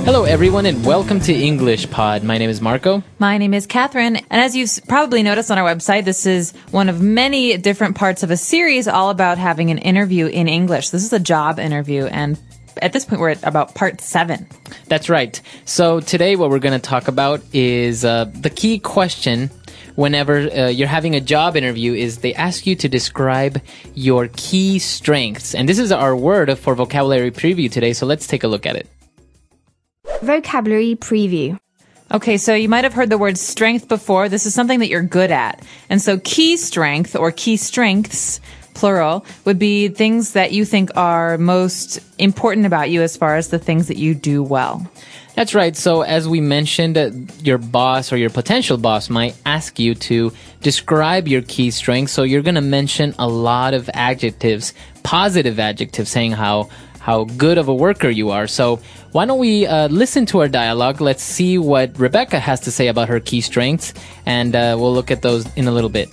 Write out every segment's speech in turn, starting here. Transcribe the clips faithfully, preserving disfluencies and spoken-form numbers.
Hello, everyone, and welcome to English Pod. My name is Marco. My name is Catherine, and as you've probably noticed on our website, this is one of many different parts of a series all about having an interview in English. This is a job interview, and at this point, we're at about part seven. That's right. So today what we're going to talk about is uh, the key question whenever uh, you're having a job interview is they ask you to describe your key strengths. And this is our word for vocabulary preview today, so let's take a look at it. Vocabulary preview. Okay, so you might have heard the word strength before. This is something that you're good at. And so key strength or key strengths, plural, would be things that you think are most important about you as far as the things that you do well. That's right. So as we mentioned, uh, your boss or your potential boss might ask you to describe your key strengths. So you're going to mention a lot of adjectives, positive adjectives, saying how how good of a worker you are. So why don't we uh, listen to our dialogue? Let's see what Rebecca has to say about her key strengths, and uh, we'll look at those in a little bit.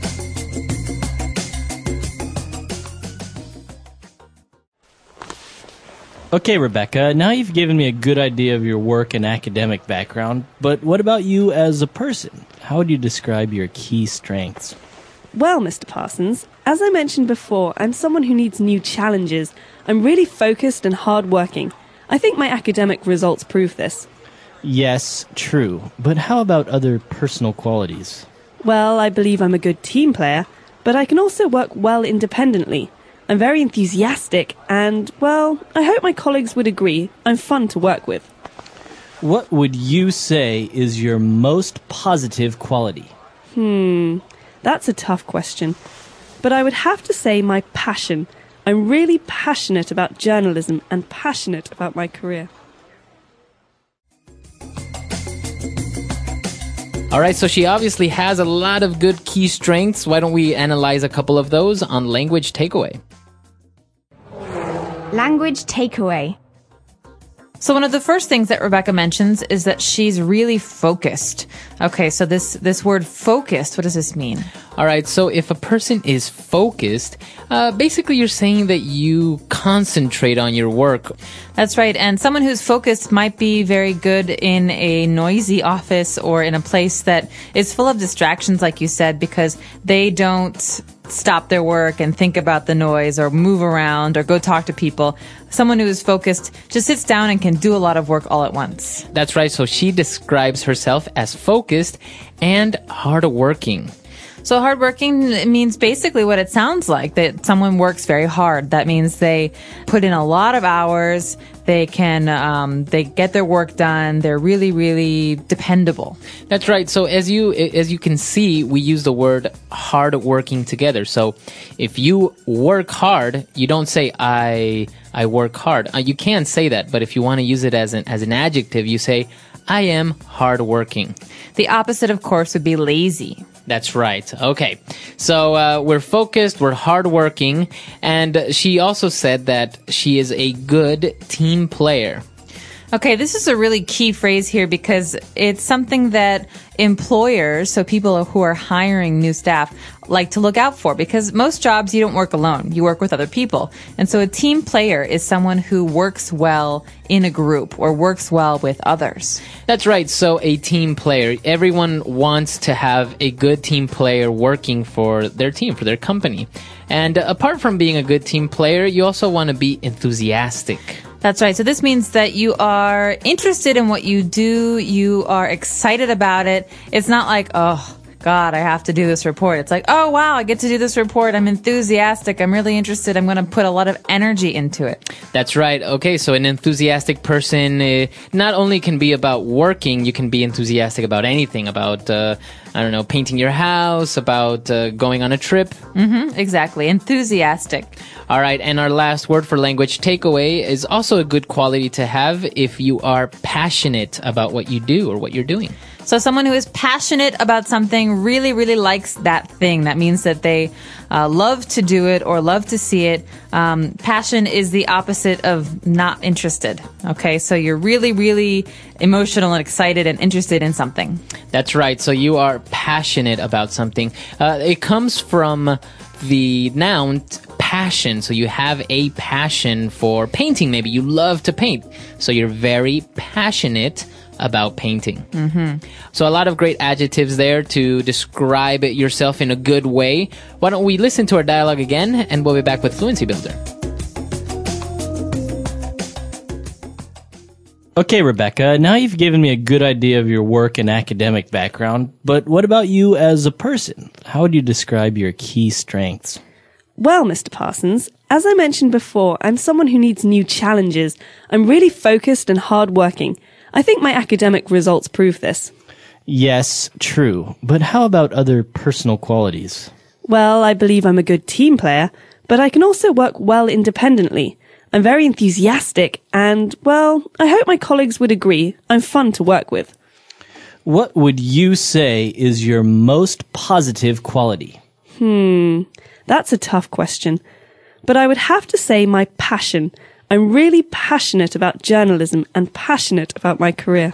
Okay, Rebecca, now you've given me a good idea of your work and academic background, but what about you as a person? How would you describe your key strengths? Well, Mister Parsons, as I mentioned before, I'm someone who needs new challenges. I'm really focused and hardworking. I think my academic results prove this. Yes, true. But how about other personal qualities? Well, I believe I'm a good team player, but I can also work well independently. I'm very enthusiastic and, well, I hope my colleagues would agree. I'm fun to work with. What would you say is your most positive quality? Hmm, that's a tough question. But I would have to say my passion. I'm really passionate about journalism and passionate about my career. All right, so she obviously has a lot of good key strengths. Why don't we analyze a couple of those on Language Takeaway? Language takeaway. So one of the first things that Rebecca mentions is that she's really focused. Okay, so this, this word focused, what does this mean? All right, so if a person is focused, uh, basically you're saying that you concentrate on your work. That's right, and someone who's focused might be very good in a noisy office or in a place that is full of distractions, like you said, because they don't stop their work and think about the noise or move around or go talk to people. Someone who is focused just sits down and can do a lot of work all at once. That's right. So she describes herself as focused and hardworking. So hardworking means basically what it sounds like, that someone works very hard. That means they put in a lot of hours. They can, um, they get their work done. They're really, really dependable. That's right. So as you, as you can see, we use the word hardworking together. So if you work hard, you don't say, I, I work hard. Uh, you can say that, but if you want to use it as an, as an adjective, you say, I am hardworking. The opposite, of course, would be lazy. That's right. Okay. So uh, we're focused, we're hardworking, and she also said that she is a good team player. Okay, this is a really key phrase here because it's something that employers, so people who are hiring new staff, like to look out for, because most jobs you don't work alone, you work with other people. And so a team player is someone who works well in a group or works well with others. That's right. So a team player, everyone wants to have a good team player working for their team, for their company. And uh, apart from being a good team player, you also want to be enthusiastic. That's right. So this means that you are interested in what you do. You are excited about it. It's not like, oh, God, I have to do this report. It's like, oh, wow, I get to do this report. I'm enthusiastic. I'm really interested. I'm going to put a lot of energy into it. That's right. Okay, so an enthusiastic person uh, not only can be about working, you can be enthusiastic about anything, about, uh, I don't know, painting your house, about uh, going on a trip. Mm-hmm, exactly. Enthusiastic. All right, and our last word for language takeaway is also a good quality to have if you are passionate about what you do or what you're doing. So someone who is passionate about something really, really likes that thing. That means that they uh, love to do it or love to see it. Um, passion is the opposite of not interested. Okay, so you're really, really emotional and excited and interested in something. That's right. So you are passionate about something. Uh, it comes from the noun passion. So you have a passion for painting. Maybe you love to paint. So you're very passionate about painting. Mm-hmm. So a lot of great adjectives there to describe yourself in a good way. Why don't we listen to our dialogue again, and we'll be back with Fluency Builder. Okay, Rebecca, now you've given me a good idea of your work and academic background, but what about you as a person? How would you describe your key strengths? Well, Mister Parsons, as I mentioned before, I'm someone who needs new challenges. I'm really focused and hardworking. I think my academic results prove this. Yes, true, but how about other personal qualities? Well, I believe I'm a good team player, but I can also work well independently. I'm very enthusiastic and, well, I hope my colleagues would agree. I'm fun to work with. What would you say is your most positive quality? Hmm, that's a tough question. But I would have to say my passion. I'm really passionate about journalism and passionate about my career.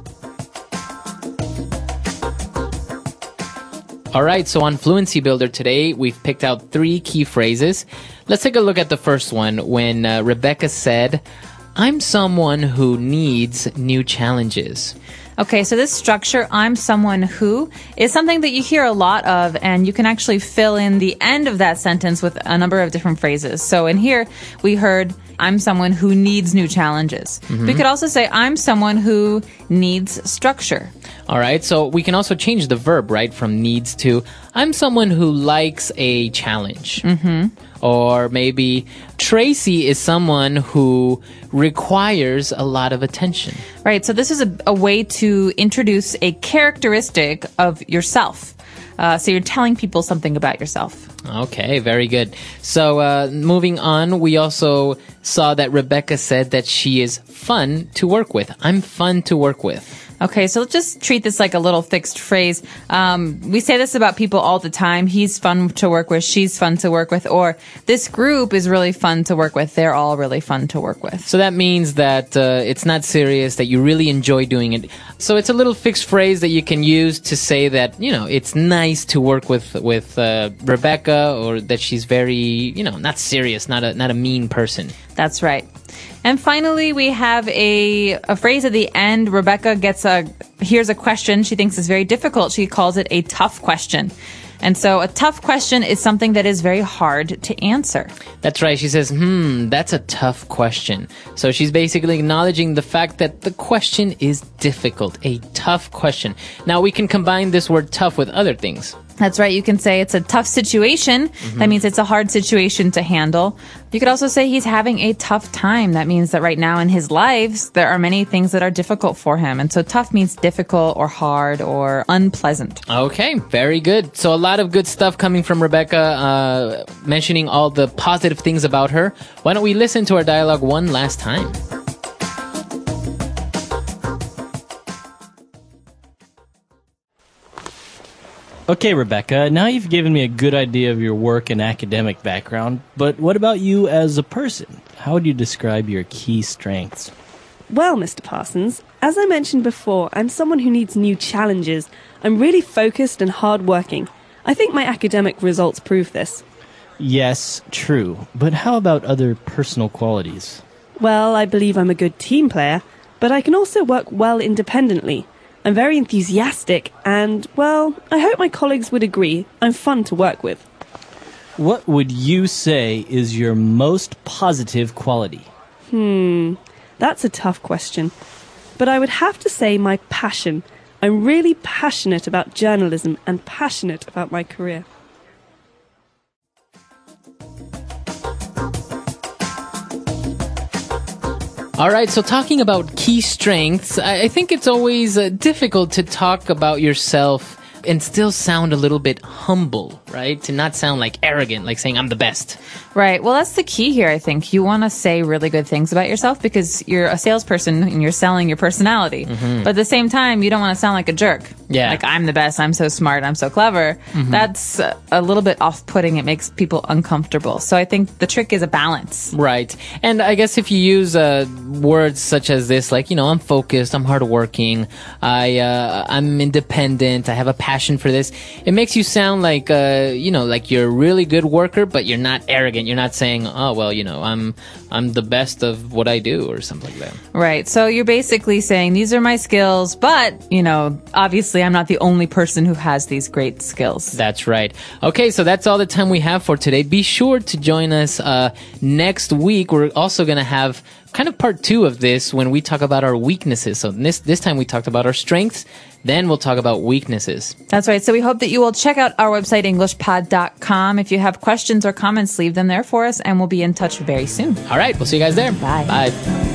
All right, so on Fluency Builder today, we've picked out three key phrases. Let's take a look at the first one when uh, Rebecca said, I'm someone who needs new challenges. Okay, so this structure, I'm someone who, is something that you hear a lot of, and you can actually fill in the end of that sentence with a number of different phrases. So in here, we heard, I'm someone who needs new challenges. Mm-hmm. We could also say, I'm someone who needs structure. All right, so we can also change the verb, right, from needs to, I'm someone who likes a challenge. Mm-hmm. Or maybe Tracy is someone who requires a lot of attention. Right, so this is a, a way to introduce a characteristic of yourself. Uh, so you're telling people something about yourself. Okay, very good. So uh, moving on, we also saw that Rebecca said that she is fun to work with. I'm fun to work with. Okay, so let's just treat this like a little fixed phrase. Um, we say this about people all the time. He's fun to work with. She's fun to work with. Or this group is really fun to work with. They're all really fun to work with. So that means that uh, it's not serious, that you really enjoy doing it. So it's a little fixed phrase that you can use to say that, you know, it's nice to work with with uh, Rebecca, or that she's very, you know, not serious, not a not a mean person. That's right. And finally, we have a, a phrase at the end. Rebecca gets a, here's a question she thinks is very difficult. She calls it a tough question. And so a tough question is something that is very hard to answer. That's right. She says, hmm, that's a tough question. So she's basically acknowledging the fact that the question is difficult, a tough question. Now we can combine this word tough with other things. That's right. You can say it's a tough situation. Mm-hmm. That means it's a hard situation to handle. You could also say he's having a tough time. That means that right now in his lives, there are many things that are difficult for him. And so tough means difficult or hard or unpleasant. Okay, very good. So a lot of good stuff coming from Rebecca, uh, mentioning all the positive things about her. Why don't we listen to our dialogue one last time? Okay, Rebecca, now you've given me a good idea of your work and academic background, but what about you as a person? How would you describe your key strengths? Well, Mister Parsons, as I mentioned before, I'm someone who needs new challenges. I'm really focused and hardworking. I think my academic results prove this. Yes, true, but how about other personal qualities? Well, I believe I'm a good team player, but I can also work well independently. I'm very enthusiastic and, well, I hope my colleagues would agree. I'm fun to work with. What would you say is your most positive quality? Hmm, that's a tough question. But I would have to say my passion. I'm really passionate about journalism and passionate about my career. All right, so talking about key strengths, I think it's always uh, difficult to talk about yourself and still sound a little bit humble, right? To not sound like arrogant, like saying I'm the best. Right. Well, that's the key here, I think. You want to say really good things about yourself because you're a salesperson and you're selling your personality. Mm-hmm. But at the same time, you don't want to sound like a jerk. Yeah. Like, I'm the best, I'm so smart, I'm so clever. Mm-hmm. That's a little bit off-putting. It makes people uncomfortable. So I think the trick is a balance. Right. And I guess if you use uh, words such as this, like, you know, I'm focused, I'm hardworking, I, uh, I'm independent, I have a passion for this, it makes you sound like, uh, you know, like you're a really good worker, but you're not arrogant. arrogant. You're not saying, oh, well, you know, I'm I'm the best of what I do or something like that. Right. So you're basically saying these are my skills, but, you know, obviously I'm not the only person who has these great skills. That's right. Okay, so that's all the time we have for today. Be sure to join us uh, next week. We're also going to have kind of part two of this when we talk about our weaknesses. So this this time we talked about our strengths. Then we'll talk about weaknesses. That's right. So we hope that you will check out our website, english pod dot com. If you have questions or comments, leave them there for us, and we'll be in touch very soon. All right, we'll see you guys there. Bye. Bye.